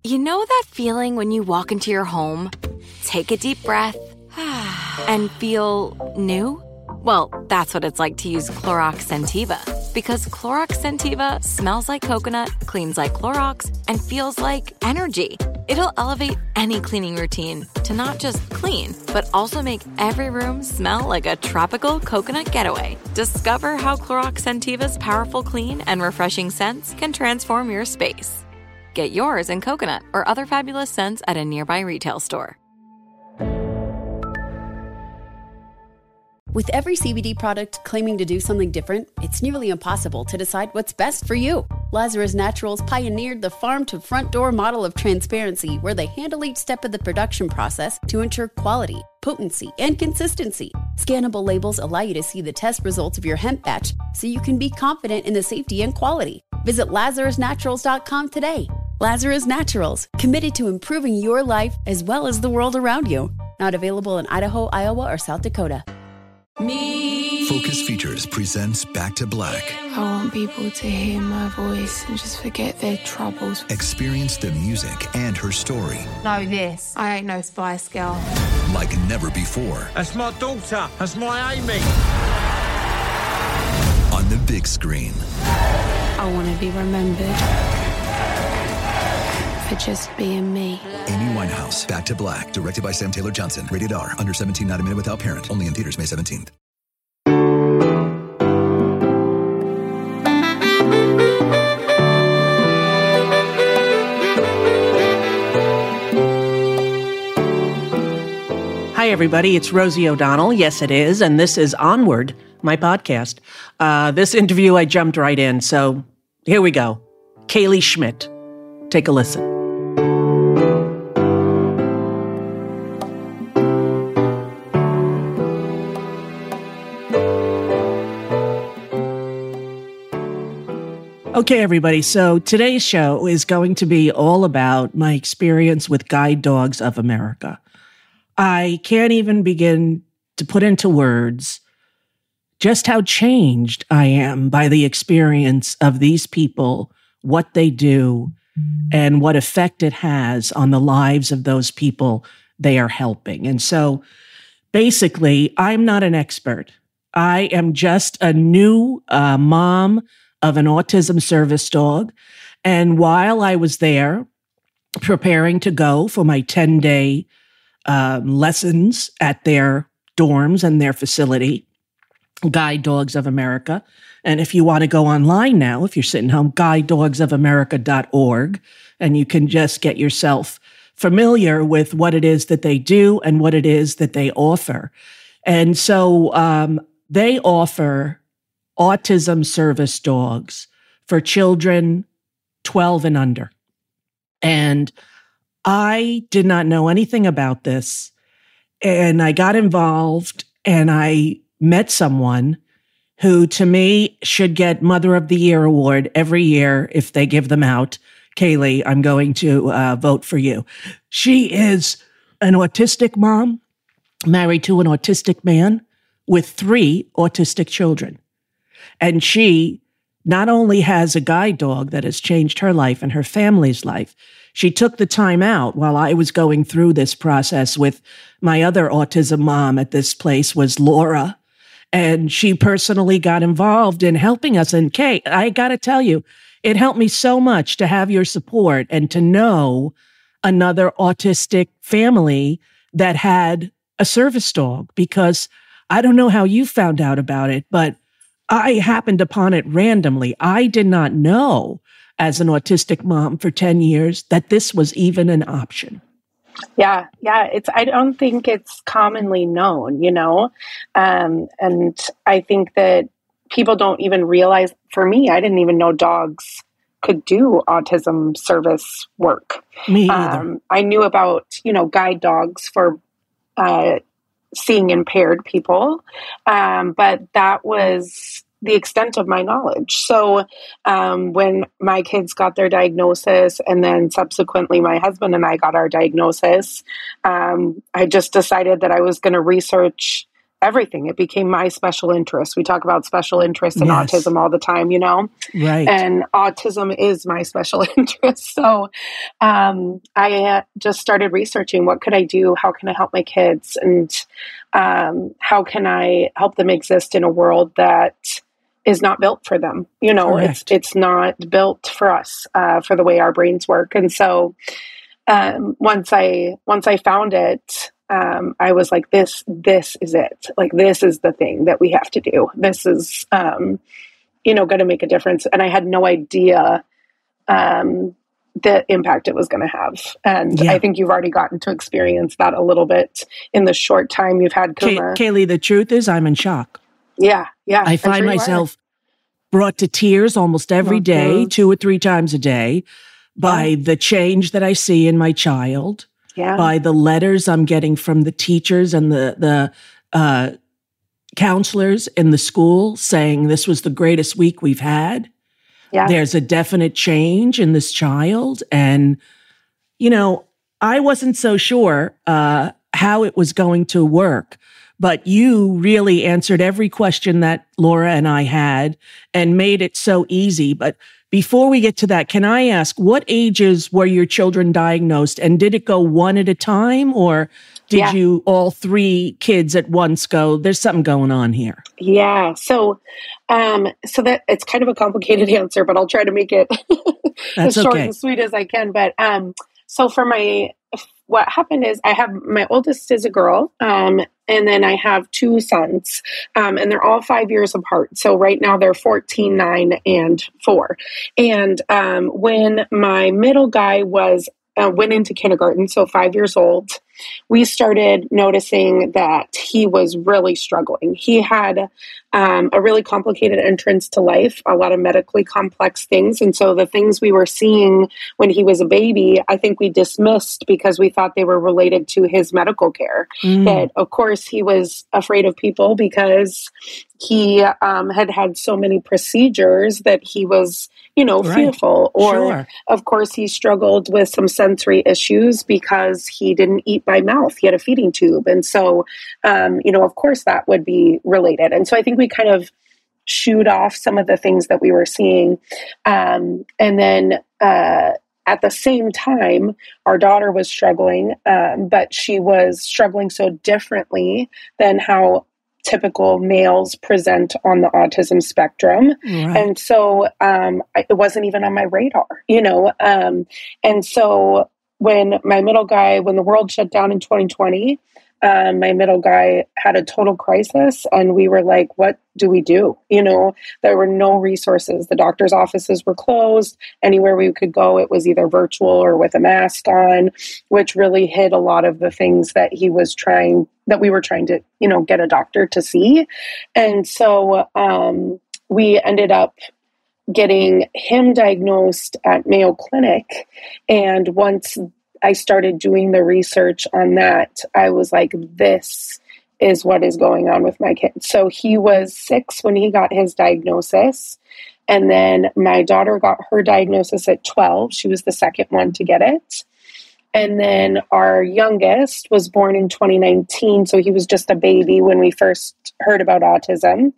You know that feeling when you walk into your home, take a deep breath, and feel new? Well, that's what it's like to use Clorox Scentiva. Because Clorox Scentiva smells like coconut, cleans like Clorox, and feels like energy. It'll elevate any cleaning routine to not just clean, but also make every room smell like a tropical coconut getaway. Discover how Clorox Scentiva's powerful clean and refreshing scents can transform your space. Get yours in coconut or other fabulous scents at a nearby retail store. With every CBD product claiming to do something different, it's nearly impossible to decide what's best for you. Lazarus Naturals pioneered the farm-to-front-door model of transparency, where they handle each step of the production process to ensure quality, potency, and consistency. Scannable labels allow you to see the test results of your hemp batch, so you can be confident in the safety and quality. Visit LazarusNaturals.com today. Lazarus Naturals, committed to improving your life as well as the world around you. Not available in Idaho, Iowa, or South Dakota. Focus Features presents Back to Black. I want people to hear my voice and just forget their troubles. Experience the music and her story. Know this, I ain't no Spice Girl. Like never before. That's my daughter. That's my Amy. On the big screen. I want to be remembered for just being me. Amy Winehouse, Back to Black, directed by Sam Taylor Johnson. Rated R, under 17, not a minute without parent. Only in theaters May 17th. Hi, everybody. It's Rosie O'Donnell. Yes, it is. And this is Onward, my podcast. This interview, I jumped right in. So here we go. Kaylee Schmidt. Take a listen. Okay, everybody. So today's show is going to be all about my experience with Guide Dogs of America. I can't even begin to put into words just how changed I am by the experience of these people, what they do, and what effect it has on the lives of those people they are helping. And so basically, I'm not an expert. I am just a new mom of an autism service dog. And while I was there preparing to go for my 10-day lessons at their dorms and their facility, Guide Dogs of America. And if you want to go online now, if you're sitting home, guidedogsofamerica.org, and you can just get yourself familiar with what it is that they do and what it is that they offer. And so they offer autism service dogs for children 12 and under. And I did not know anything about this, and I got involved, and I met someone who, to me, should get Mother of the Year award every year if they give them out. Kaylee, I'm going to vote for you. She is an autistic mom, married to an autistic man with 3 autistic children. And she not only has a guide dog that has changed her life and her family's life, she took the time out while I was going through this process with my other autism mom at this place was Laura. And she personally got involved in helping us. And Kay, I got to tell you, it helped me so much to have your support and to know another autistic family that had a service dog, because I don't know how you found out about it, but I happened upon it randomly. I did not know, as an autistic mom for 10 years, that this was even an option. Yeah. I don't think it's commonly known, and I think that people don't even realize, for me, I didn't even know dogs could do autism service work. Me either. I knew about, guide dogs for seeing impaired people, but that was the extent of my knowledge. So when my kids got their diagnosis, and then subsequently my husband and I got our diagnosis, I just decided that I was going to research everything. It became my special interest. We talk about special interest in autism all the time, Right. And autism is my special interest. So I just started researching, what could I do? How can I help my kids? And how can I help them exist in a world that is not built for them? It's not built for us, for the way our brains work. And so once I found it, I was like, this is it. Like, this is the thing that we have to do. This is, going to make a difference. And I had no idea the impact it was going to have. And I think you've already gotten to experience that a little bit in the short time you've had Kuma. Kaylee, the truth is I'm in shock. Yeah. I find myself brought to tears almost every day, 2 or 3 times a day, by the change that I see in my child. Yeah. By the letters I'm getting from the teachers and the counselors in the school saying this was the greatest week we've had. Yeah. There's a definite change in this child. And, I wasn't so sure how it was going to work, but you really answered every question that Laura and I had and made it so easy. But before we get to that, can I ask, what ages were your children diagnosed? And did it go one at a time, or did you all 3 kids at once go, there's something going on here? Yeah. So that it's kind of a complicated answer, but I'll try to make it as short and sweet as I can. But so for what happened is I have, my oldest is a girl, and then I have 2 sons, and they're all 5 years apart. So right now they're 14, 9, and 4. And when my middle guy went into kindergarten, so 5 years old, we started noticing that he was really struggling. He had a really complicated entrance to life, a lot of medically complex things. And so the things we were seeing when he was a baby, I think we dismissed because we thought they were related to his medical care. That, of course, he was afraid of people because he had so many procedures that he was, fearful. Or, of course, he struggled with some sensory issues because he didn't eat by mouth. He had a feeding tube. And so, of course, that would be related. And so I think we kind of shooed off some of the things that we were seeing. And then at the same time, our daughter was struggling, but she was struggling so differently than how typical males present on the autism spectrum. Right. And so it wasn't even on my radar, and so when the world shut down in 2020, my middle guy had a total crisis, and we were like, what do we do? There were no resources. The doctor's offices were closed. Anywhere we could go, it was either virtual or with a mask on, which really hid a lot of the things that we were trying to, get a doctor to see. And so we ended up getting him diagnosed at Mayo Clinic. And once I started doing the research on that, I was like, this is what is going on with my kid. So he was 6 when he got his diagnosis. And then my daughter got her diagnosis at 12. She was the second one to get it. And then our youngest was born in 2019. So he was just a baby when we first heard about autism.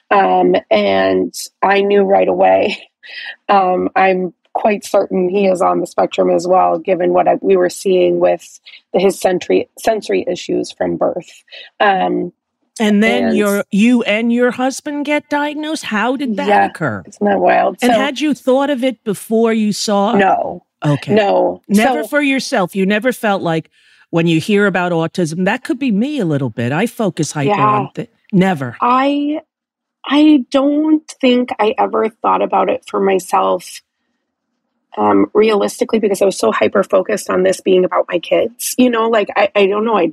And I knew right away, I'm quite certain he is on the spectrum as well, given what we were seeing with his sensory issues from birth. And then you and your husband get diagnosed? How did that occur? Isn't that wild? And had you thought of it before you saw it? No. Okay. No. Never for yourself. You never felt like when you hear about autism, that could be me a little bit. I focus hyper on never. I don't think I ever thought about it for myself realistically, because I was so hyper focused on this being about my kids. I don't know.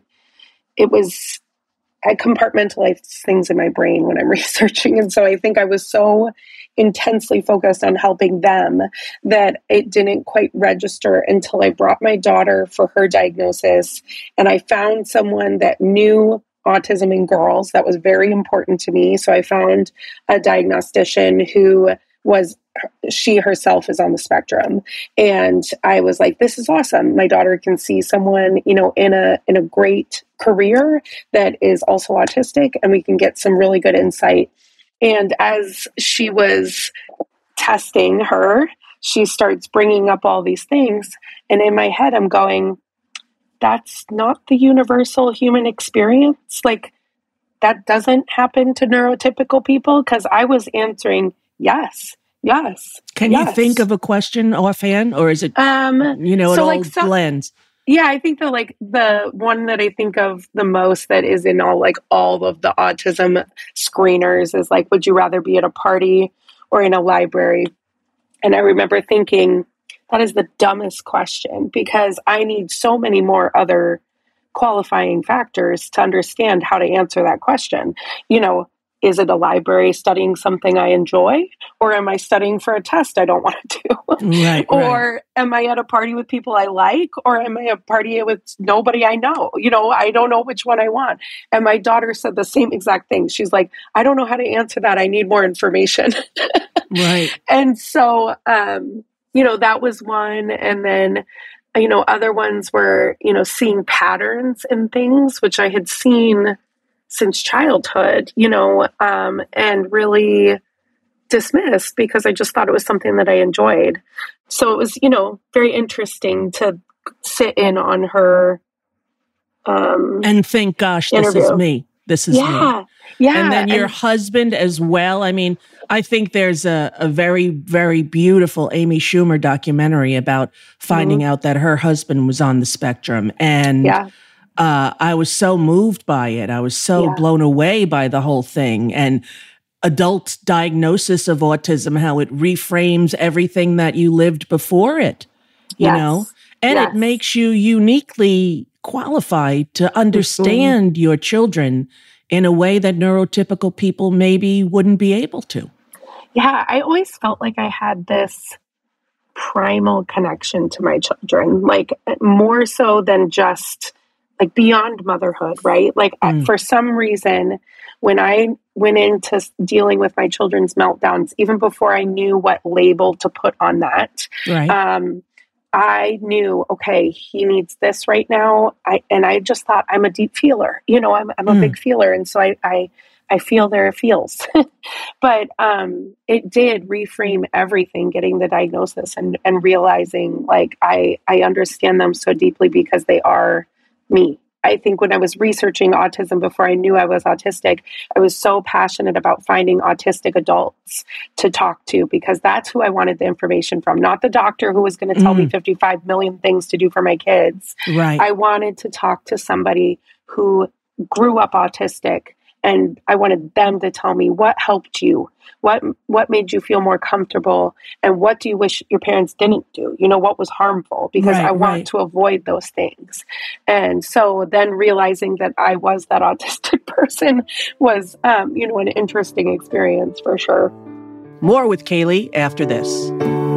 I compartmentalize things in my brain when I'm researching. And so I think I was so intensely focused on helping them that it didn't quite register until I brought my daughter for her diagnosis. And I found someone that knew autism in girls. That was very important to me. So I found a diagnostician who she herself is on the spectrum. And I was like, this is awesome. My daughter can see someone, in a great career that is also autistic, and we can get some really good insight. And as she was testing her, she starts bringing up all these things. And in my head, I'm going, that's not the universal human experience. Like, that doesn't happen to neurotypical people. Because I was answering, yes. Can you think of a question offhand, or is it, it all blends? Yeah, I think the one that I think of the most that is in all of the autism screeners is like, would you rather be at a party or in a library? And I remember thinking, that is the dumbest question, because I need so many more other qualifying factors to understand how to answer that question. Is it a library studying something I enjoy, or am I studying for a test I don't want to do? Right. Or am I at a party with people I like, or am I at a party with nobody I know? I don't know which one I want. And my daughter said the same exact thing. She's like, I don't know how to answer that. I need more information. Right. And so, that was one. And then, other ones were, seeing patterns in things, which I had seen since childhood, and really dismissed because I just thought it was something that I enjoyed. So it was, very interesting to sit in on her and think, gosh, interview. This is me. This is me. Yeah. And then your husband as well. I mean, I think there's a very, very beautiful Amy Schumer documentary about finding out that her husband was on the spectrum. And I was so moved by it. I was so blown away by the whole thing. And adult diagnosis of autism, how it reframes everything that you lived before it, you know? And it makes you uniquely qualified to understand your children in a way that neurotypical people maybe wouldn't be able to. Yeah, I always felt like I had this primal connection to my children, like more so than just like beyond motherhood, right? Like for some reason, when I went into dealing with my children's meltdowns, even before I knew what label to put on that, I knew, okay, he needs this right now. I just thought I'm a deep feeler, I'm a big feeler. And so I feel their feels, but it did reframe everything, getting the diagnosis and realizing like, I understand them so deeply because they are me. I think when I was researching autism before I knew I was autistic, I was so passionate about finding autistic adults to talk to because that's who I wanted the information from, not the doctor who was going to tell me 55 million things to do for my kids. Right. I wanted to talk to somebody who grew up autistic, and I wanted them to tell me what helped you, what made you feel more comfortable, and what do you wish your parents didn't do? What was harmful? Because I want to avoid those things. And so then realizing that I was that autistic person was, an interesting experience for sure. More with Kaylee after this.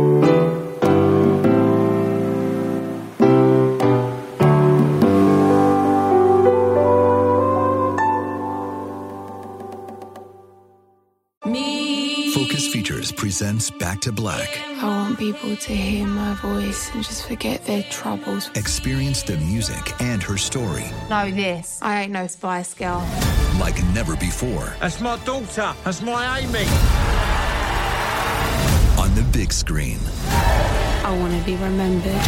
Presents Back to Black. I want people to hear my voice and just forget their troubles. Experience the music and her story. Know this, I ain't no Spice Girl. Like never before. That's my daughter. That's my Amy. On the big screen. I want to be remembered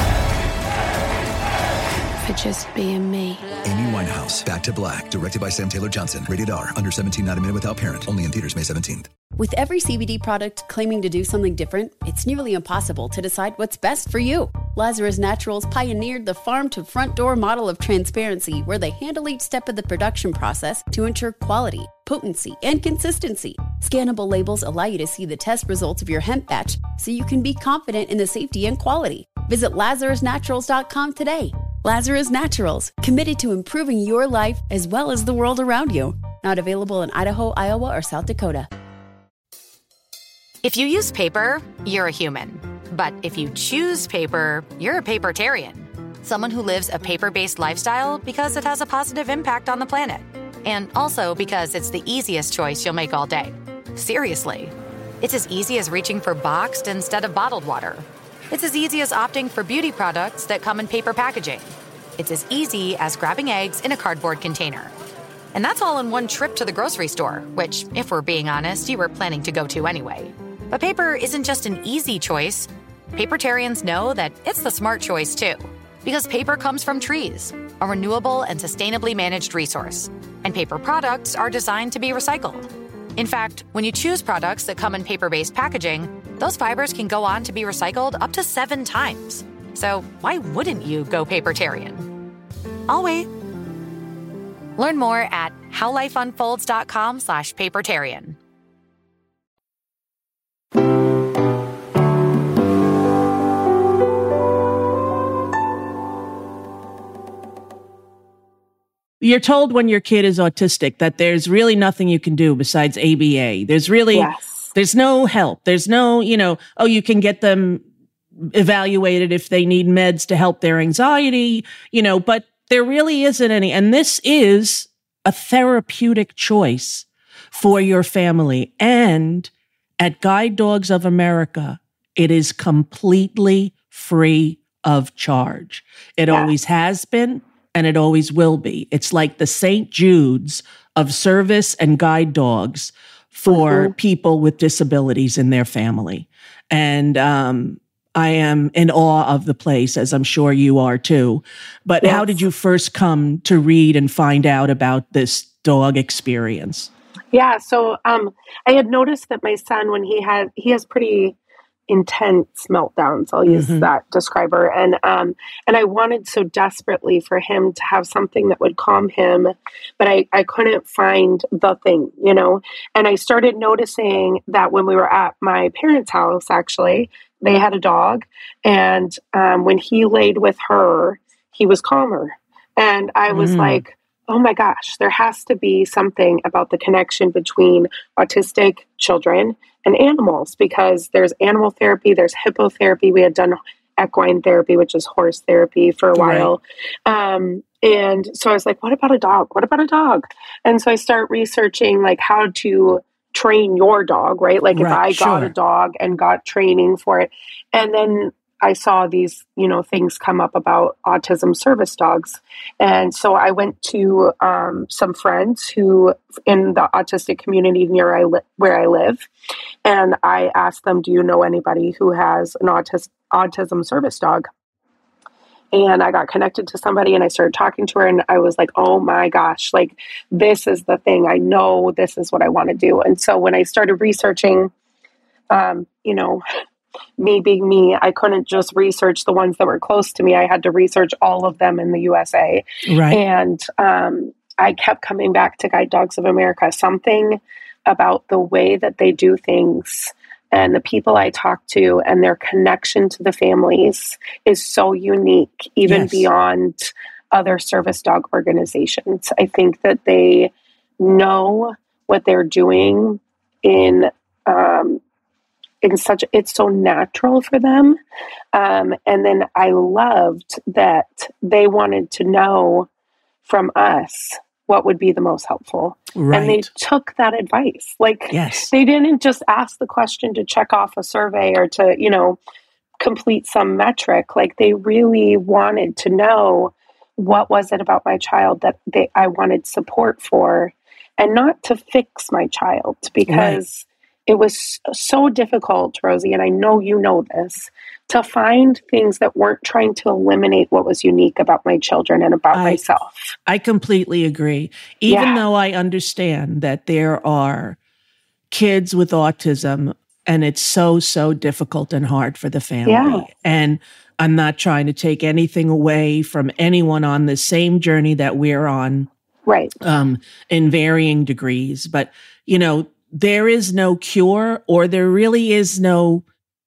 for just being me. Amy Winehouse, Back to Black. Directed by Sam Taylor Johnson. Rated R. Under 17, not a minute without parent. Only in theaters May 17th. With every CBD product claiming to do something different, it's nearly impossible to decide what's best for you. Lazarus Naturals pioneered the farm-to-front-door model of transparency, where they handle each step of the production process to ensure quality, potency, and consistency. Scannable labels allow you to see the test results of your hemp batch, so you can be confident in the safety and quality. Visit LazarusNaturals.com today. Lazarus Naturals, committed to improving your life as well as the world around you. Not available in Idaho, Iowa, or South Dakota. If you use paper, you're a human. But if you choose paper, you're a papertarian. Someone who lives a paper-based lifestyle because it has a positive impact on the planet. And also because it's the easiest choice you'll make all day. Seriously. It's as easy as reaching for boxed instead of bottled water. It's as easy as opting for beauty products that come in paper packaging. It's as easy as grabbing eggs in a cardboard container. And that's all in one trip to the grocery store, which, if we're being honest, you were planning to go to anyway. But paper isn't just an easy choice. Papertarians know that it's the smart choice, too. Because paper comes from trees, a renewable and sustainably managed resource. And paper products are designed to be recycled. In fact, when you choose products that come in paper-based packaging, those fibers can go on to be recycled up to 7 times. So why wouldn't you go papertarian? I'll wait. Learn more at howlifeunfolds.com/papertarian. You're told when your kid is autistic that there's really nothing you can do besides ABA. There's no help. There's no, you can get them evaluated if they need meds to help their anxiety, but there really isn't any. And this is a therapeutic choice for your family. And at Guide Dogs of America, it is completely free of charge. It always has been. And it always will be. It's like the St. Jude's of service and guide dogs for people with disabilities in their family. And I am in awe of the place, as I'm sure you are too. But how did you first come to read and find out about this dog experience? Yeah, so I had noticed that my son, when he has pretty intense meltdowns, I'll use that describer, and I wanted so desperately for him to have something that would calm him, but I couldn't find the thing, and I started noticing that when we were at my parents' house, actually, they had a dog, and when he laid with her, he was calmer, and I was like, oh my gosh, there has to be something about the connection between autistic children and animals, because there's animal therapy, there's hippotherapy. We had done equine therapy, which is horse therapy, for a while. Right. And so I was like, what about a dog? What about a dog? And so I start researching like how to train your dog, right? Like if I got a dog and got training for it. And then I saw these, things come up about autism service dogs. And so I went to some friends who in the autistic community near where I live. And I asked them, do you know anybody who has an autism service dog? And I got connected to somebody and I started talking to her and I was like, oh my gosh, like this is the thing. I know this is what I want to do. And so when I started researching, me being me, I couldn't just research the ones that were close to me. I had to research all of them in the USA. Right. And I kept coming back to Guide Dogs of America. Something about the way that they do things and the people I talk to and their connection to the families is so unique, even beyond other service dog organizations. I think that they know what they're doing it's so natural for them. And then I loved that they wanted to know from us what would be the most helpful. Right. And they took that advice. They didn't just ask the question to check off a survey or to, complete some metric. Like they really wanted to know what was it about my child that I wanted support for, and not to fix my child, because it was so difficult, Rosie, and I know you know this, to find things that weren't trying to eliminate what was unique about my children and about myself. I completely agree. Even though I understand that there are kids with autism and it's so difficult and hard for the family. Yeah. And I'm not trying to take anything away from anyone on the same journey that we're on. Right. In varying degrees. But, there is no cure, or there really is no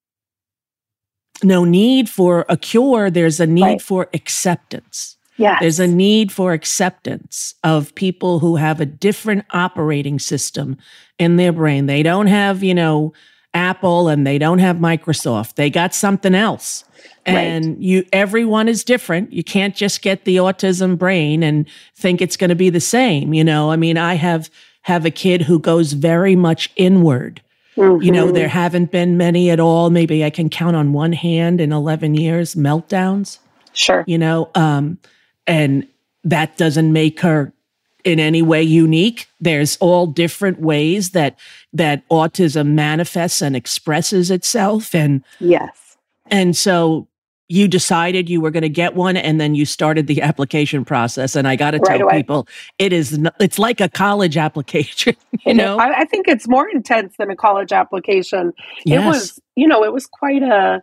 need for a cure. There's a need for acceptance. Yes. There's a need for acceptance of people who have a different operating system in their brain. They don't have, Apple and they don't have Microsoft. They got something else. And everyone is different. You can't just get the autism brain and think it's going to be the same. I mean, I have a kid who goes very much inward. You know, there haven't been many at all. Maybe I can count on one hand in 11 years, meltdowns. Sure. You know, and that doesn't make her in any way unique. There's all different ways that autism manifests and expresses itself. And yes. And so you decided you were going to get one, and then you started the application process. And I got to tell people, it's like a college application. You know, I think it's more intense than a college application. Yes. It was quite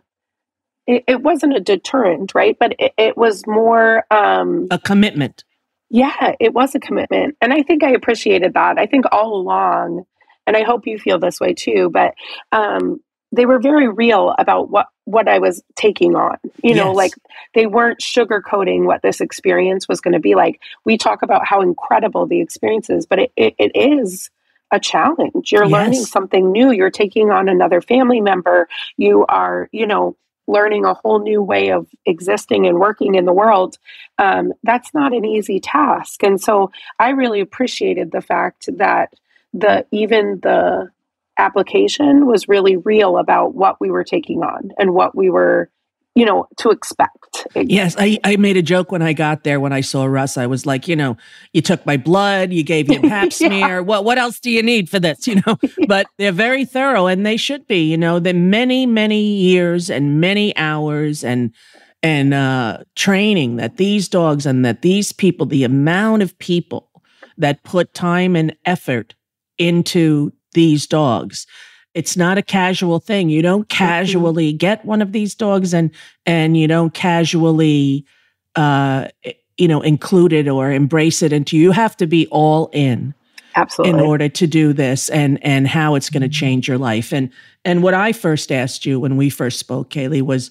it wasn't a deterrent, right? But it was more a commitment. Yeah, it was a commitment. And I think I appreciated that. I think all along, and I hope you feel this way too, but they were very real about what I was taking on. You know, like they weren't sugarcoating what this experience was going to be like. We talk about how incredible the experience is, but it is a challenge. You're learning something new. You're taking on another family member. You are, learning a whole new way of existing and working in the world. That's not an easy task. And so I really appreciated the fact that even the application was really real about what we were taking on and what we were, to expect. Yes. I made a joke when I got there, when I saw Russ. I was like, you took my blood, you gave me a pap smear. What else do you need for this? But they're very thorough, and they should be, the many, many years and many hours and training that these dogs and that these people, the amount of people that put time and effort into these dogs. It's not a casual thing. You don't casually get one of these dogs and you don't casually, include it or embrace it into, you have to be all in. Absolutely. In order to do this and how it's going to change your life. And what I first asked you when we first spoke, Kaylee, was,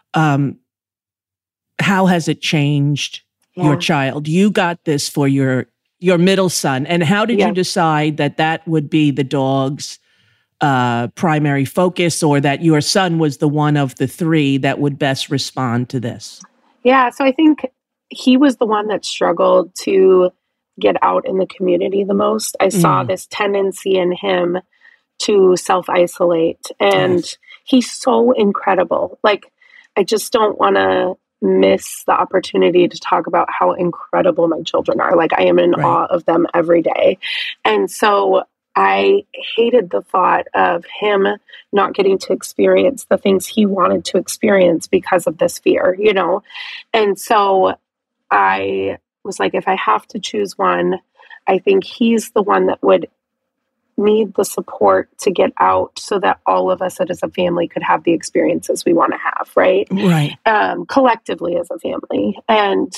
how has it changed your child? You got this for your middle son. And how did you decide that would be the dog's primary focus, or that your son was the one of the three that would best respond to this? Yeah, so I think he was the one that struggled to get out in the community the most. I saw this tendency in him to self-isolate, and he's so incredible. Like, I just don't want to miss the opportunity to talk about how incredible my children are. Like, I am in awe of them every day. And so I hated the thought of him not getting to experience the things he wanted to experience because of this fear, And so I was like, if I have to choose one, I think he's the one that would need the support to get out so that all of us as a family could have the experiences we want to have, right? Right. Collectively as a family. And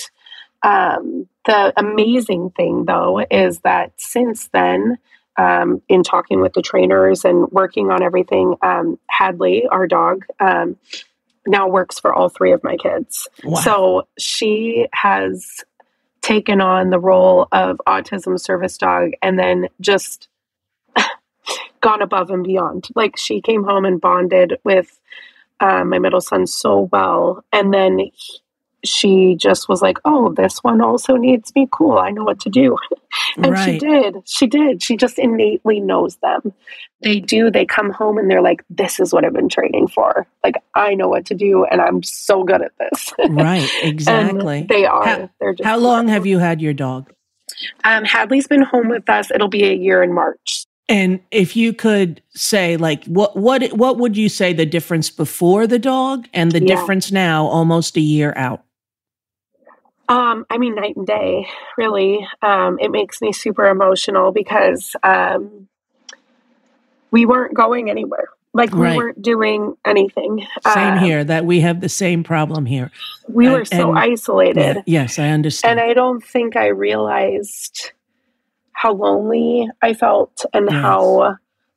the amazing thing, though, is that since then, in talking with the trainers and working on everything, Hadley, our dog, now works for all three of my kids. Wow. So she has taken on the role of autism service dog and then just gone above and beyond. Like, she came home and bonded with my middle son so well. And then she just was like, oh, this one also needs me. Cool. I know what to do. And she did. She just innately knows them. They do. They come home and they're like, this is what I've been training for. Like, I know what to do and I'm so good at this. Right. Exactly. They are. How long have you had your dog? Hadley's been home with us. It'll be a year in March. And if you could say, like, what would you say the difference before the dog and the difference now, almost a year out? Night and day, really. It makes me super emotional because we weren't going anywhere. Like, we weren't doing anything. Same here, that we have the same problem here. We were so isolated. Yeah, yes, I understand. And I don't think I realized how lonely I felt and how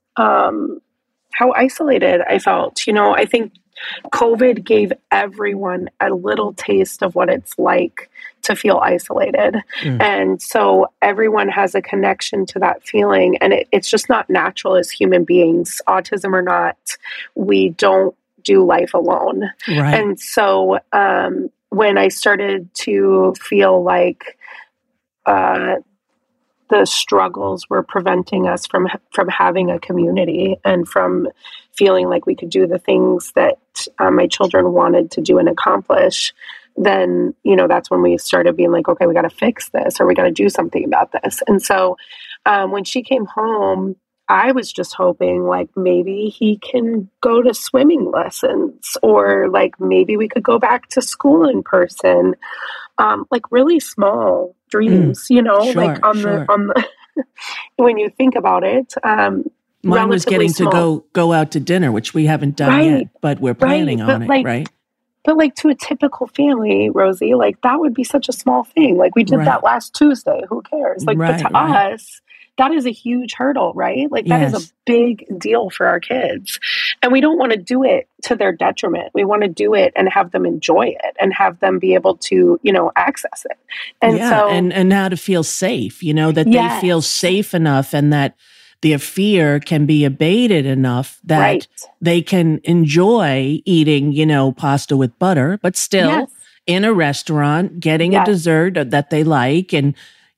isolated I felt. I think COVID gave everyone a little taste of what it's like to feel isolated. And so everyone has a connection to that feeling. And it's just not natural as human beings, autism or not. We don't do life alone. Right. And so when I started to feel like the struggles were preventing us from having a community and from feeling like we could do the things that my children wanted to do and accomplish, then, that's when we started being like, okay, we got to fix this, or we got to do something about this. And so when she came home, I was just hoping like maybe he can go to swimming lessons, or like maybe we could go back to school in person. Like really small dreams, sure, like on the when you think about it. Mine was getting small. to go out to dinner, which we haven't done yet, but we're planning on it, right? But like to a typical family, Rosie, like that would be such a small thing. Like we did that last Tuesday. Who cares? Like, but to us, that is a huge hurdle, right? Like that is a big deal for our kids. And we don't want to do it to their detriment. We want to do it and have them enjoy it and have them be able to, access it. And so, and how to feel safe, that they feel safe enough and that their fear can be abated enough that they can enjoy eating, pasta with butter, but still in a restaurant, getting a dessert that they like. And,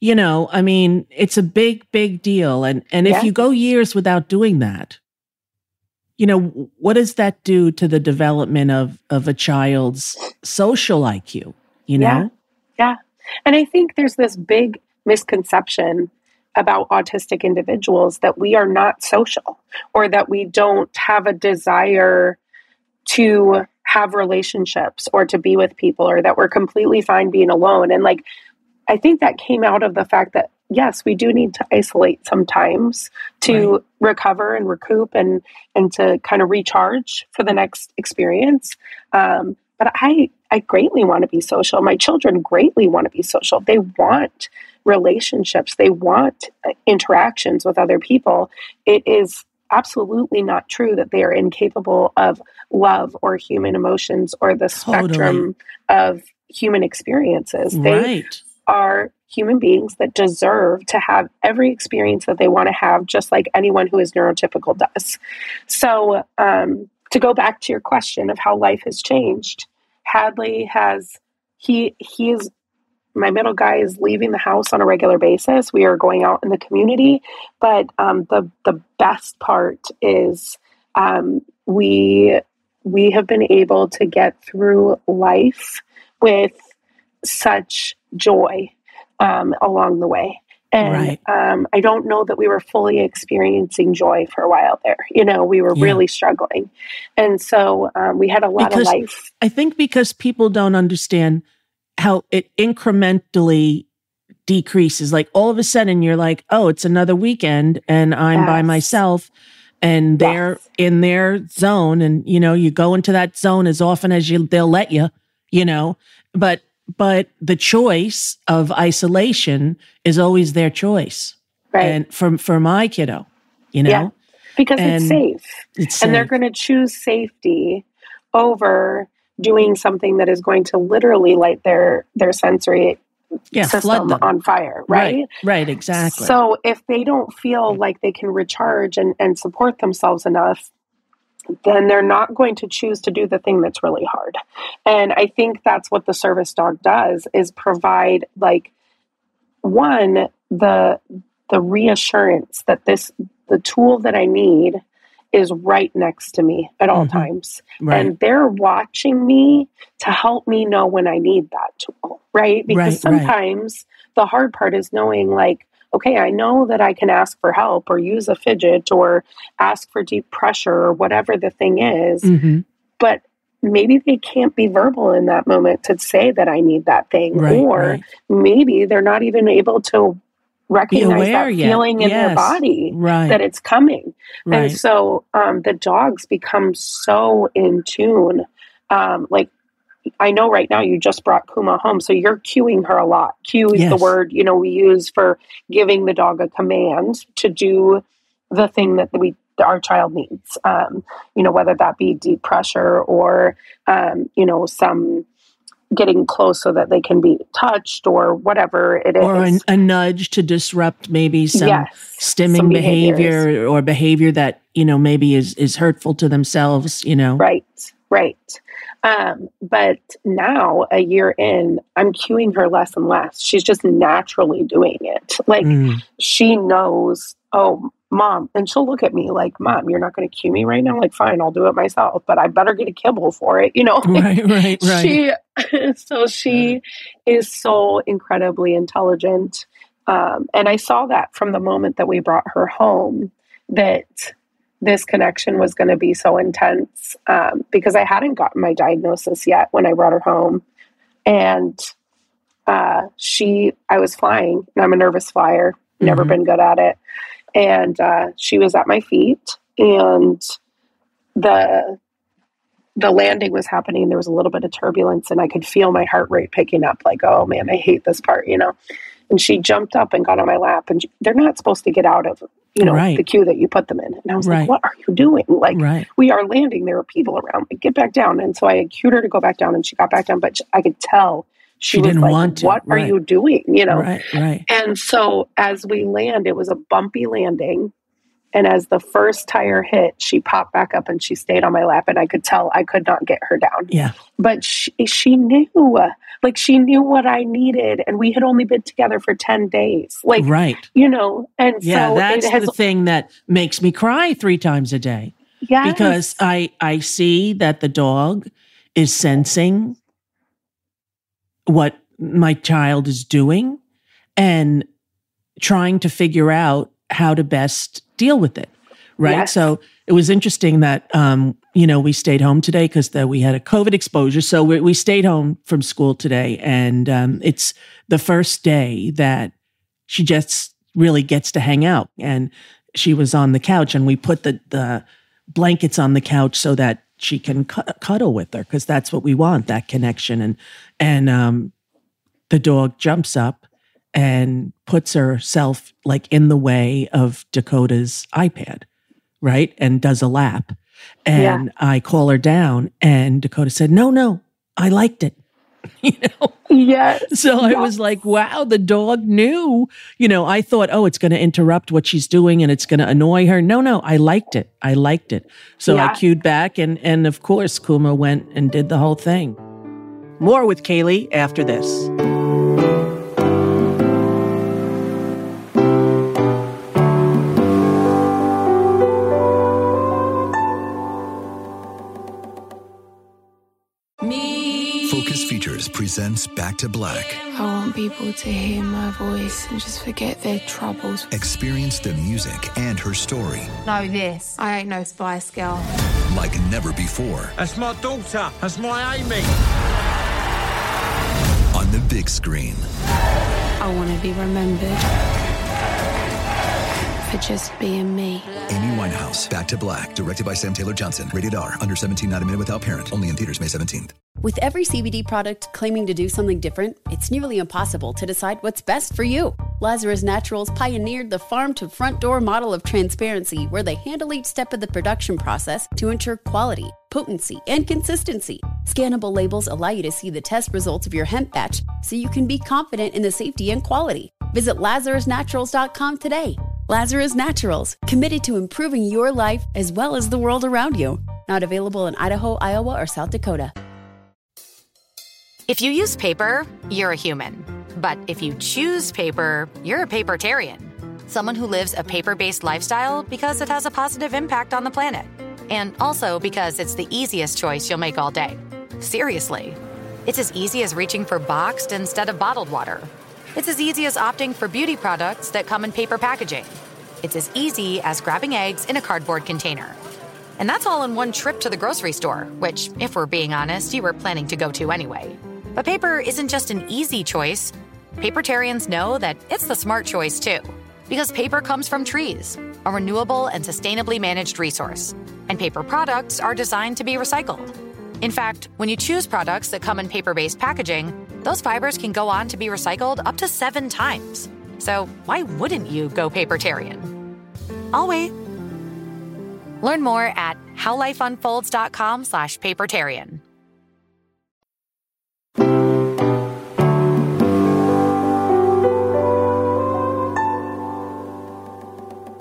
it's a big, big deal. And if you go years without doing that, what does that do to the development of a child's social IQ, Yeah. And I think there's this big misconception about autistic individuals that we are not social, or that we don't have a desire to have relationships or to be with people, or that we're completely fine being alone. And like, I think that came out of the fact that, yes, we do need to isolate sometimes to recover and recoup and to kind of recharge for the next experience. But I greatly want to be social. My children greatly want to be social. They want relationships. They want interactions with other people. It is absolutely not true that they are incapable of love or human emotions or the spectrum of human experiences. They are human beings that deserve to have every experience that they want to have, just like anyone who is neurotypical does. So to go back to your question of how life has changed, Hadley he is, my middle guy is leaving the house on a regular basis. We are going out in the community, but the best part is we have been able to get through life with such joy along the way. And I don't know that we were fully experiencing joy for a while there. We were really struggling. And so we had a lot of life. I think because people don't understand how it incrementally decreases. Like all of a sudden you're like, oh, it's another weekend and I'm by myself, and they're in their zone. And, you go into that zone as often as they'll let you, but the choice of isolation is always their choice. Right. And for my kiddo, because it's safe. And they're going to choose safety over doing something that is going to literally light their sensory system on fire, right? Right, exactly. So if they don't feel like they can recharge and support themselves enough, then they're not going to choose to do the thing that's really hard. And I think that's what the service dog does, is provide like the reassurance that the tool that I need is right next to me at all times. Right. And they're watching me to help me know when I need that tool, right? Because sometimes the hard part is knowing like, okay, I know that I can ask for help or use a fidget or ask for deep pressure or whatever the thing is, but maybe they can't be verbal in that moment to say that I need that thing. Maybe they're not even able to recognize that feeling in their body that it's coming. And so the dogs become so in tune. Like I know right now you just brought Kuma home, so you're cueing her a lot. Cue is the word, we use for giving the dog a command to do the thing that our child needs. Whether that be deep pressure or, some getting close so that they can be touched or whatever it is. Or a nudge to disrupt maybe some stimming behavior or behavior that, maybe is hurtful to themselves, Right. Right. But now, a year in, I'm cueing her less and less. She's just naturally doing it. Like, she knows, oh, Mom, and she'll look at me like, Mom, you're not going to cue me right now? Like, fine, I'll do it myself, but I better get a kibble for it, you know? Right. She is so incredibly intelligent. And I saw that from the moment that we brought her home, that this connection was going to be so intense, because I hadn't gotten my diagnosis yet when I brought her home. And I was flying, and I'm a nervous flyer, never been good at it. And she was at my feet, and the landing was happening. There was a little bit of turbulence, and I could feel my heart rate picking up, like, oh man, I hate this part, you know? And she jumped up and got on my lap, and they're not supposed to get out of, the queue that you put them in. And I was like, what are you doing? Like, we are landing. There are people around. Like, get back down. And so I cued her to go back down, and she got back down, but I could tell she was didn't like, want to. What are you doing? You know? Right. And so as we land, it was a bumpy landing. And as the first tire hit, she popped back up and she stayed on my lap, and I could tell I could not get her down. Yeah. But she knew, like, she knew what I needed, and we had only been together for 10 days. Like, you know, and so that's the thing that makes me cry 3 times a day. Yes. Because I see that the dog is sensing what my child is doing and trying to figure out how to best deal with it. Right. Yes. So it was interesting that, we stayed home today because we had a COVID exposure. So we stayed home from school today, and it's the first day that she just really gets to hang out. And she was on the couch, and we put the blankets on the couch so that she can cuddle with her, because that's what we want, that connection. And the dog jumps up and puts herself like in the way of Dakota's iPad, right? And does a lap. And I call her down, and Dakota said, no, I liked it. Yes. So I was like, wow, the dog knew. I thought, oh, it's going to interrupt what she's doing and it's going to annoy her. No, I liked it. So I cued back, and of course, Kuma went and did the whole thing. More with Kaylee after this. Focus Features presents Back to Black. I want people to hear my voice and just forget their troubles. Experience the music and her story. Know this, I ain't no Spice Girl. Like never before. That's my daughter. That's my Amy. On the big screen. I want to be remembered for just being me. Amy Winehouse, Back to Black, directed by Sam Taylor Johnson. Rated R, under 17, not a minute without parent. Only in theaters May 17th. With every CBD product claiming to do something different, it's nearly impossible to decide what's best for you. Lazarus Naturals pioneered the farm-to-front-door model of transparency, where they handle each step of the production process to ensure quality, potency, and consistency. Scannable labels allow you to see the test results of your hemp batch, so you can be confident in the safety and quality. Visit LazarusNaturals.com today. Lazarus Naturals, committed to improving your life as well as the world around you. Not available in Idaho, Iowa, or South Dakota. If you use paper, you're a human. But if you choose paper, you're a papertarian. Someone who lives a paper-based lifestyle because it has a positive impact on the planet. And also because it's the easiest choice you'll make all day. Seriously. It's as easy as reaching for boxed instead of bottled water. It's as easy as opting for beauty products that come in paper packaging. It's as easy as grabbing eggs in a cardboard container. And that's all in one trip to the grocery store, which, if we're being honest, you were planning to go to anyway. But paper isn't just an easy choice. Papertarians know that it's the smart choice, too. Because paper comes from trees, a renewable and sustainably managed resource. And paper products are designed to be recycled. In fact, when you choose products that come in paper-based packaging, those fibers can go on to be recycled up to 7 times. So why wouldn't you go papertarian? I'll wait. Learn more at howlifeunfolds.com/papertarian.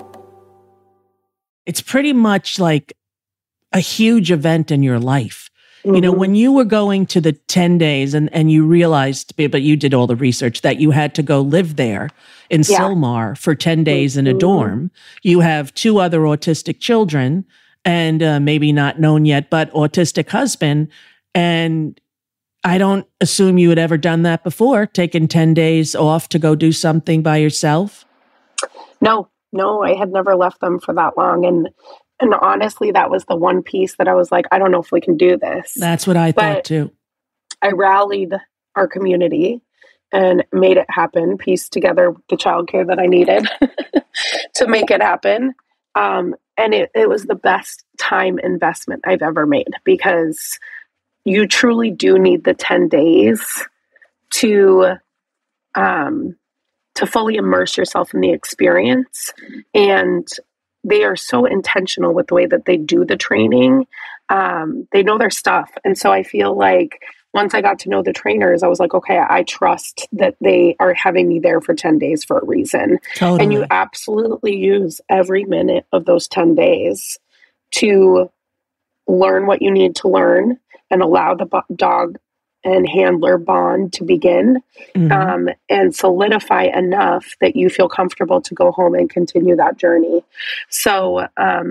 It's pretty much like a huge event in your life You know, when you were going to the 10 days and you realized, but you did all the research, that you had to go live there in Sylmar for 10 days in a dorm. You have 2 other autistic children and maybe not known yet, but autistic husband. And I don't assume you had ever done that before, taken 10 days off to go do something by yourself. No, I had never left them for that long. And honestly, that was the one piece that I was like, I don't know if we can do this. That's what I thought too. I rallied our community and made it happen, pieced together the childcare that I needed to make it happen. And it was the best time investment I've ever made, because you truly do need the 10 days to fully immerse yourself in the experience. And they are so intentional with the way that they do the training. They know their stuff. And so I feel like once I got to know the trainers, I was like, okay, I trust that they are having me there for 10 days for a reason. Totally. And you absolutely use every minute of those 10 days to learn what you need to learn and allow the dog and handler bond to begin, and solidify enough that you feel comfortable to go home and continue that journey. So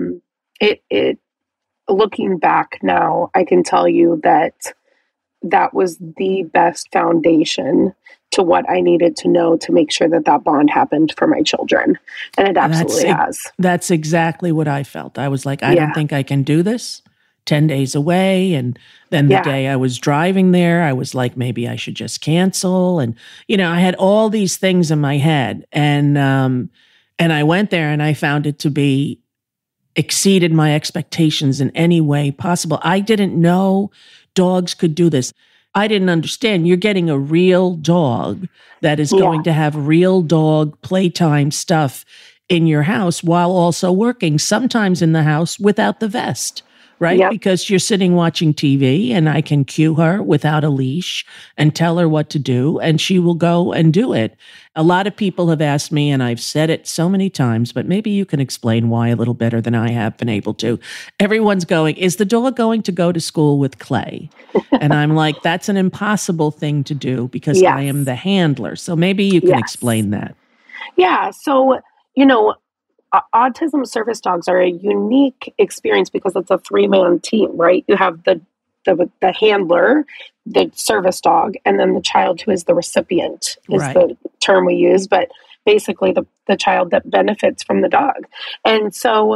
it looking back now, I can tell you that was the best foundation to what I needed to know to make sure that bond happened for my children. And it absolutely has. That's exactly what I felt. I was like, I don't think I can do this. 10 days away. And then the day I was driving there, I was like, maybe I should just cancel. And, you know, I had all these things in my head, and I went there and I found it to be exceeded my expectations in any way possible. I didn't know dogs could do this. I didn't understand. You're getting a real dog that is going to have real dog playtime stuff in your house while also working, sometimes in the house without the vest. Right? Yep. Because you're sitting watching TV and I can cue her without a leash and tell her what to do, and she will go and do it. A lot of people have asked me, and I've said it so many times, but maybe you can explain why a little better than I have been able to. Everyone's going, is the dog going to go to school with Clay? And I'm like, that's an impossible thing to do because I am the handler. So maybe you can explain that. Yeah. So, you know, autism service dogs are a unique experience because it's a 3-man team, right? You have the handler, the service dog, and then the child who is the recipient is the term we use, but basically the child that benefits from the dog. And so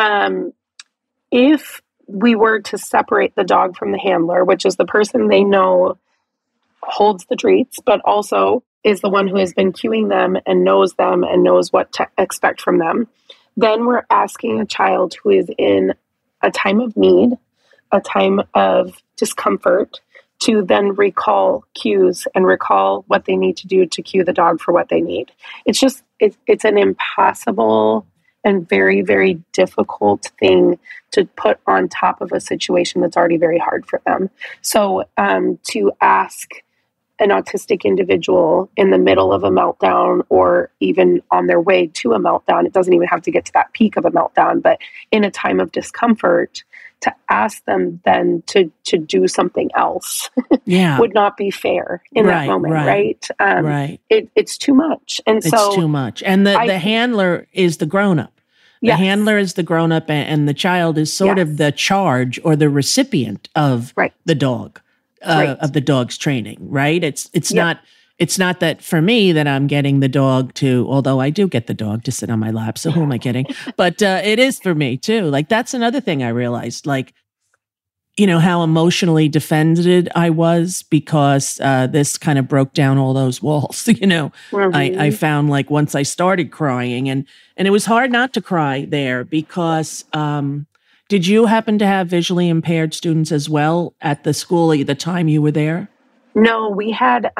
if we were to separate the dog from the handler, which is the person they know holds the treats, but also is the one who has been cueing them and knows what to expect from them, then we're asking a child who is in a time of need, a time of discomfort, to then recall cues and recall what they need to do to cue the dog for what they need. It's an impossible and very, very difficult thing to put on top of a situation that's already very hard for them. So to ask an autistic individual in the middle of a meltdown, or even on their way to a meltdown, it doesn't even have to get to that peak of a meltdown, but in a time of discomfort, to ask them then to do something else would not be fair in that moment, right? It's too much. And so it's too much. And the handler is the grown-up. The handler is the grown-up, and the child is sort of the charge or the recipient of the dog. Of the dog's training, right? It's not that for me that I'm getting the dog to, although I do get the dog to sit on my lap, so who am I kidding? But it is for me too. Like, that's another thing I realized, like, you know, how emotionally defended I was because this kind of broke down all those walls, you know. I found, like, once I started crying, and it was hard not to cry there because did you happen to have visually impaired students as well at the school at the time you were there? No, we had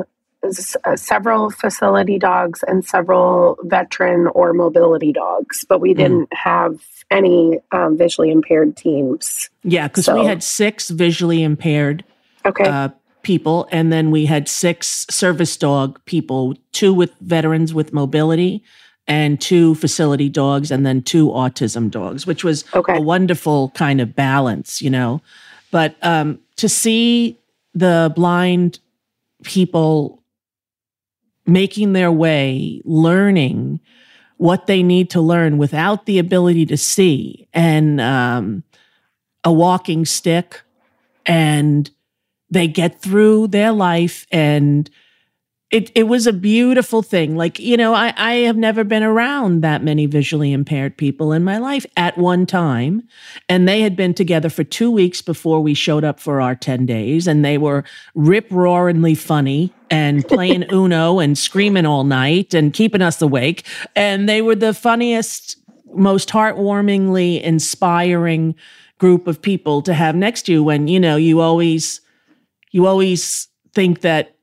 several facility dogs and several veteran or mobility dogs, but we didn't have any visually impaired teams. Yeah, because we had 6 visually impaired people, and then we had 6 service dog people, 2 with veterans with mobility, and 2 facility dogs, and then 2 autism dogs, which was a wonderful kind of balance, you know. But to see the blind people making their way, learning what they need to learn without the ability to see, and a walking stick, and they get through their life, and it was a beautiful thing. Like, I have never been around that many visually impaired people in my life at one time. And they had been together for 2 weeks before we showed up for our 10 days. And they were rip-roaringly funny and playing Uno and screaming all night and keeping us awake. And they were the funniest, most heartwarmingly inspiring group of people to have next to you when, you always think that,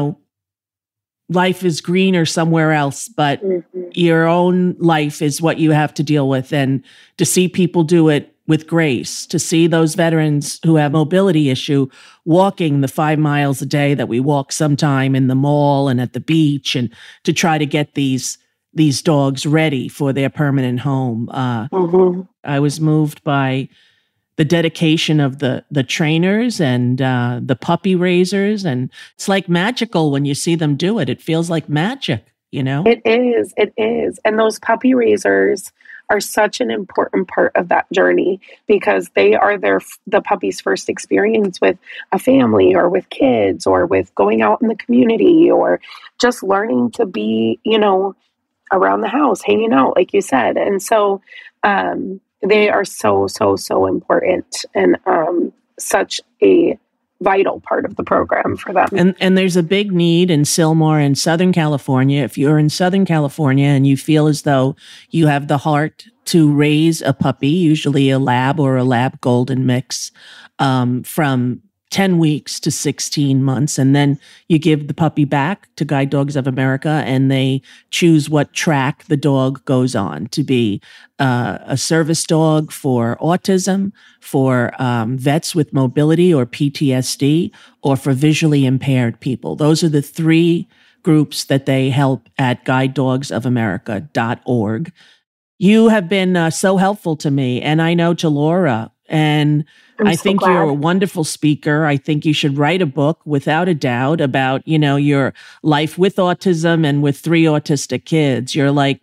life is greener somewhere else, but your own life is what you have to deal with. And to see people do it with grace, to see those veterans who have mobility issue walking the 5 miles a day that we walk sometime in the mall and at the beach, and to try to get these dogs ready for their permanent home. I was moved by the dedication of the trainers and the puppy raisers. And it's like magical when you see them do it. It feels like magic, It is. And those puppy raisers are such an important part of that journey, because they are the puppy's first experience with a family or with kids or with going out in the community or just learning to be, around the house, hanging out, like you said. And so, they are so, so, so important, and such a vital part of the program for them. And there's a big need in Sylmar in Southern California. If you're in Southern California and you feel as though you have the heart to raise a puppy, usually a lab or a lab golden mix, from 10 weeks to 16 months. And then you give the puppy back to Guide Dogs of America, and they choose what track the dog goes on to be a service dog for autism, for vets with mobility or PTSD, or for visually impaired people. Those are the 3 groups that they help at guidedogsofamerica.org. You have been so helpful to me, and I know to Laura, and I think you're a wonderful speaker. I think you should write a book, without a doubt, about, your life with autism and with 3 autistic kids. You're like,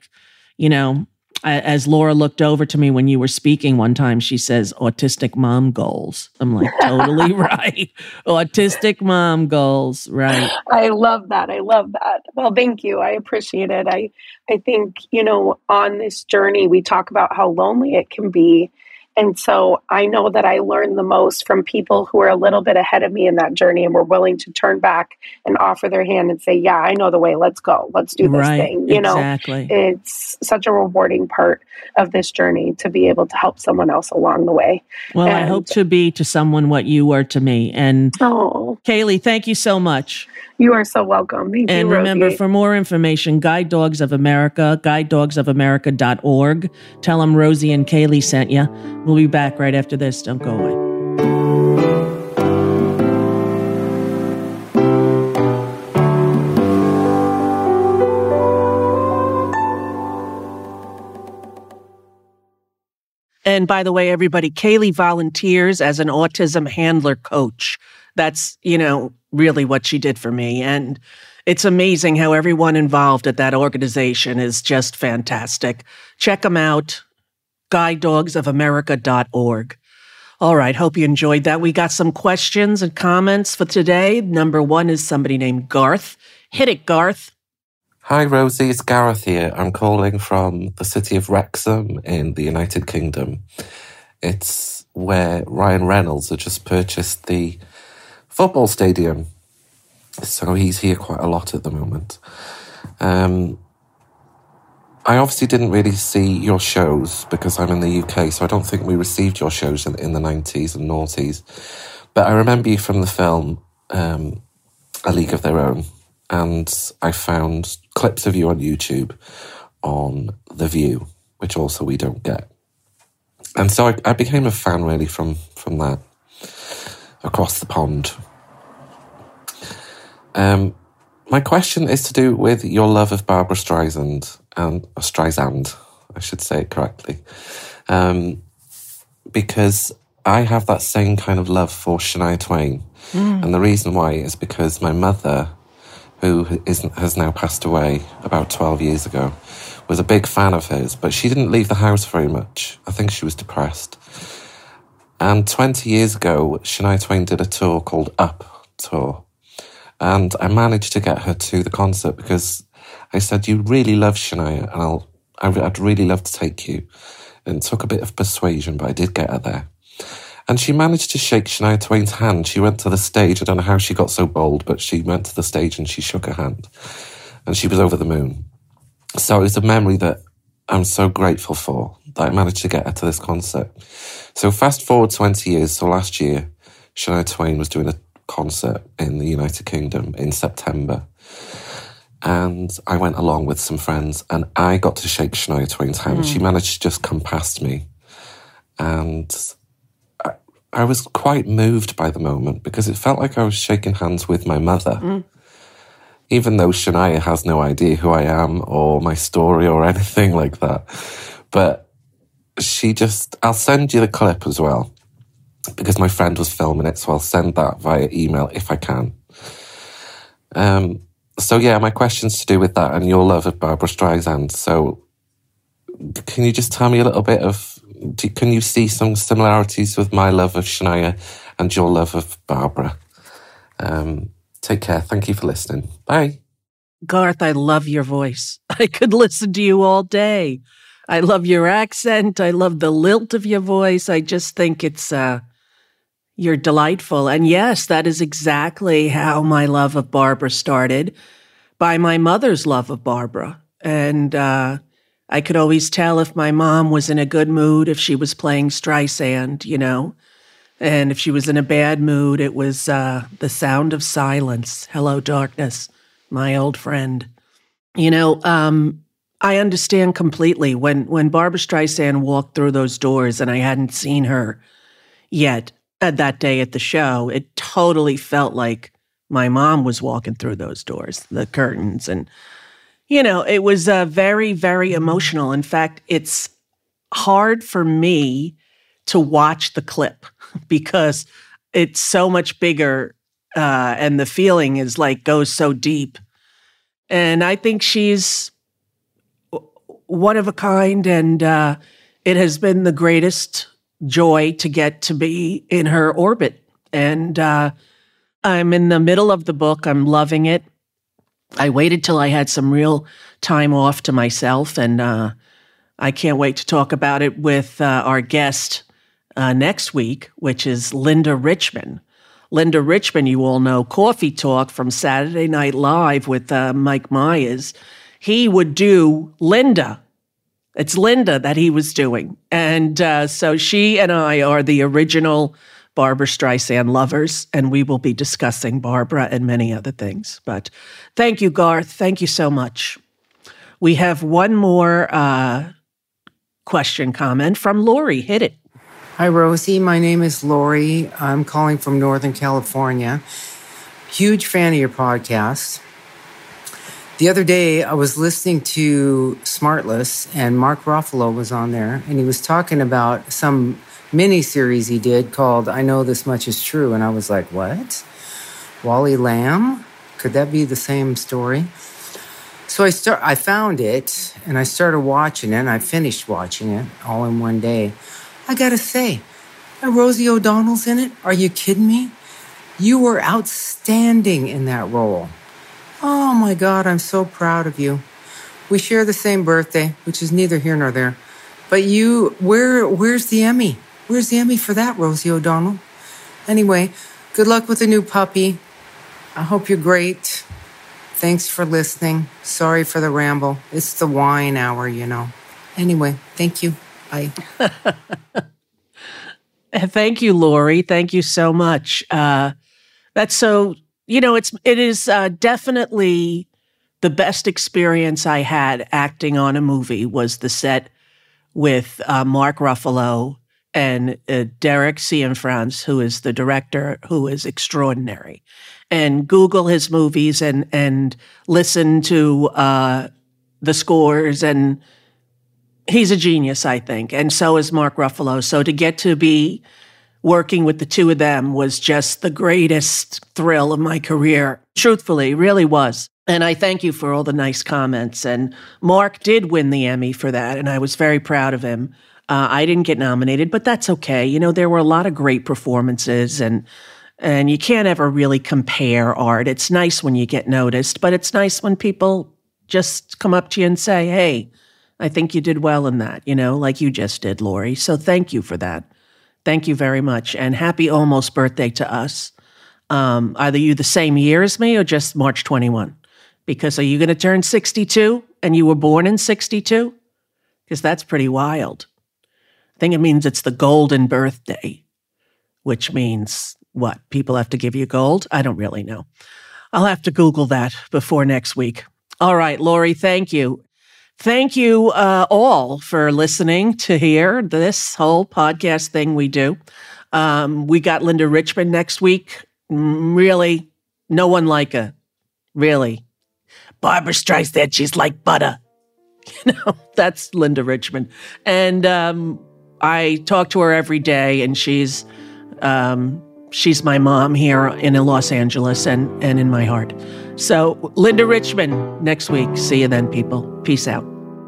as Laura looked over to me when you were speaking one time, she says, autistic mom goals. I'm like, totally right. Autistic mom goals, right. I love that. Well, thank you. I appreciate it. I think, on this journey, we talk about how lonely it can be. And so I know that I learn the most from people who are a little bit ahead of me in that journey and were willing to turn back and offer their hand and say, yeah, I know the way. Let's go. Let's do this thing. Exactly. It's such a rewarding part of this journey to be able to help someone else along the way. Well, I hope to be to someone what you were to me. And Kaylee, thank you so much. You are so welcome. Thank you, and remember, Rosie. for more information, Guide Dogs of America, guidedogsofamerica.org. Tell them Rosie and Kaylee sent you. We'll be back right after this. Don't go away. And by the way, everybody, Kaylee volunteers as an autism handler coach. That's, really what she did for me. And it's amazing how everyone involved at that organization is just fantastic. Check them out, guidedogsofamerica.org. All right, hope you enjoyed that. We got some questions and comments for today. Number 1 is somebody named Garth. Hit it, Garth. Hi, Rosie. It's Gareth here. I'm calling from the city of Wrexham in the United Kingdom. It's where Ryan Reynolds had just purchased the football stadium. So he's here quite a lot at the moment. I obviously didn't really see your shows because I'm in the UK, so I don't think we received your shows in the 90s and noughties. But I remember you from the film A League of Their Own, and I found clips of you on YouTube on The View, which also we don't get. And so I became a fan really from that, across the pond. My question is to do with your love of Barbra Streisand, I should say it correctly, because I have that same kind of love for Shania Twain. And the reason why is because my mother, who has now passed away about 12 years ago, was a big fan of his, but she didn't leave the house very much. I think she was depressed. And 20 years ago, Shania Twain did a tour called Up Tour. And I managed to get her to the concert because I said, you really love Shania, and I'd really love to take you. And it took a bit of persuasion, but I did get her there. And she managed to shake Shania Twain's hand. She went to the stage. I don't know how she got so bold, but she went to the stage and she shook her hand. And she was over the moon. So it's a memory that I'm so grateful for, that I managed to get her to this concert. So fast forward 20 years. So last year, Shania Twain was doing a concert in the United Kingdom in September. And I went along with some friends and I got to shake Shania Twain's hand. She managed to just come past me. And I was quite moved by the moment because it felt like I was shaking hands with my mother. Even though Shania has no idea who I am or my story or anything like that. But I'll send you the clip as well because my friend was filming it, so I'll send that via email if I can. So yeah, my question's to do with that and your love of Barbra Streisand. So can you just tell me a little bit can you see some similarities with my love of Shania and your love of Barbra? Take care. Thank you for listening. Bye. Garth, I love your voice. I could listen to you all day. I love your accent. I love the lilt of your voice. I just think you're delightful. And yes, that is exactly how my love of Barbra started, by my mother's love of Barbra. And I could always tell if my mom was in a good mood, if she was playing Streisand, and if she was in a bad mood, it was The Sound of Silence. Hello, Darkness, my old friend. I understand completely. When Barbra Streisand walked through those doors and I hadn't seen her yet that day at the show, it totally felt like my mom was walking through those doors, the curtains. And, it was very, very emotional. In fact, it's hard for me to watch the clip because it's so much bigger and the feeling is goes so deep. And I think she's one of a kind, and it has been the greatest joy to get to be in her orbit. And I'm in the middle of the book. I'm loving it. I waited till I had some real time off to myself, and I can't wait to talk about it with our guest next week, which is Linda Richman. Linda Richman, you all know, Coffee Talk from Saturday Night Live with Mike Myers. He would do Linda. It's Linda that he was doing. And so she and I are the original Barbra Streisand lovers, and we will be discussing Barbra and many other things. But thank you, Garth. Thank you so much. We have one more comment from Lori. Hit it. Hi, Rosie. My name is Lori. I'm calling from Northern California. Huge fan of your podcast. The other day, I was listening to Smartless, and Mark Ruffalo was on there, and he was talking about some mini-series he did called I Know This Much Is True, and I was like, what? Wally Lamb? Could that be the same story? So I found it, and I started watching it, and I finished watching it all in one day. I gotta say, Rosie O'Donnell's in it? Are you kidding me? You were outstanding in that role. Oh my God, I'm so proud of you. We share the same birthday, which is neither here nor there. But where's the Emmy? Where's the Emmy for that, Rosie O'Donnell? Anyway, good luck with the new puppy. I hope you're great. Thanks for listening. Sorry for the ramble. It's the wine hour, Anyway, thank you. Bye. Thank you, Lori. Thank you so much. That's so, it is definitely the best experience I had acting on a movie was the set with Mark Ruffalo and Derek Cianfrance, who is the director, who is extraordinary. And Google his movies and listen to the scores, and he's a genius, I think. And so is Mark Ruffalo. So to get to be working with the two of them was just the greatest thrill of my career. Truthfully, really was. And I thank you for all the nice comments. And Mark did win the Emmy for that, and I was very proud of him. I didn't get nominated, but that's okay. You know, there were a lot of great performances, and you can't ever really compare art. It's nice when you get noticed, but it's nice when people just come up to you and say, hey, I think you did well in that, you know, like you just did, Laurie. So thank you for that. Thank you very much. And happy almost birthday to us. Either you the same year as me or just March 21? Because are you going to turn 62 and you were born in 62? Because that's pretty wild. I think it means it's the golden birthday, which means what? People have to give you gold? I don't really know. I'll have to Google that before next week. All right, Laurie, thank you. Thank you all for listening to hear this whole podcast thing we do. We got Linda Richman next week. Really, no one like her. Really. Barbra Streisand, she's like butter. You know, that's Linda Richman. And I talk to her every day, and she's my mom here in Los Angeles and in my heart. So Linda Richman next week. See you then, people. Peace out.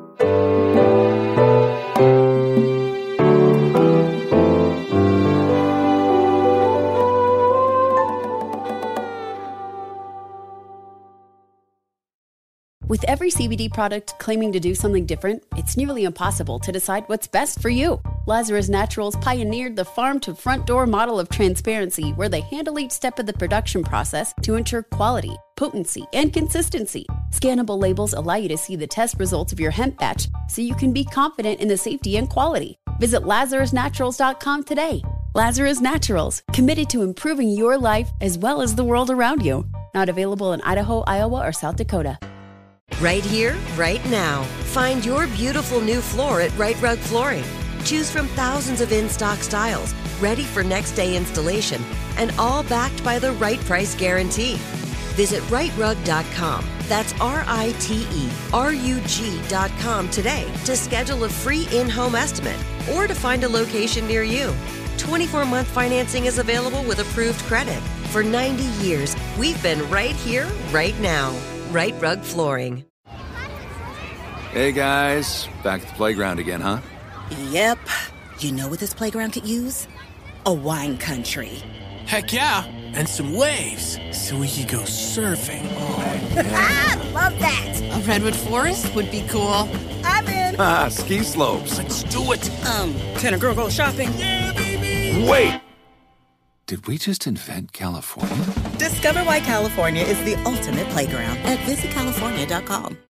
With every CBD product claiming to do something different, it's nearly impossible to decide what's best for you. Lazarus Naturals pioneered the farm-to-front-door model of transparency, where they handle each step of the production process to ensure quality, potency, and consistency. Scannable labels allow you to see the test results of your hemp batch, so you can be confident in the safety and quality. Visit LazarusNaturals.com today. Lazarus Naturals, committed to improving your life as well as the world around you. Not available in Idaho, Iowa, or South Dakota. Right here, right now. Find your beautiful new floor at Right Rug Flooring. Choose from thousands of in-stock styles, ready for next day installation, and all backed by the right price guarantee. Visit rightrug.com. That's RITERUG.com today to schedule a free in-home estimate or to find a location near you. 24-month financing is available with approved credit. For 90 years, we've been right here, right now. Right Rug Flooring. Hey guys, back at the playground again, huh? Yep. You know what this playground could use? A wine country. Heck yeah, and some waves so we could go surfing. Oh, yeah. Love that. A redwood forest would be cool. I'm in. Ski slopes. Let's do it. Can a girl go shopping? Yeah, baby. Wait. Did we just invent California? Discover why California is the ultimate playground at visitcalifornia.com.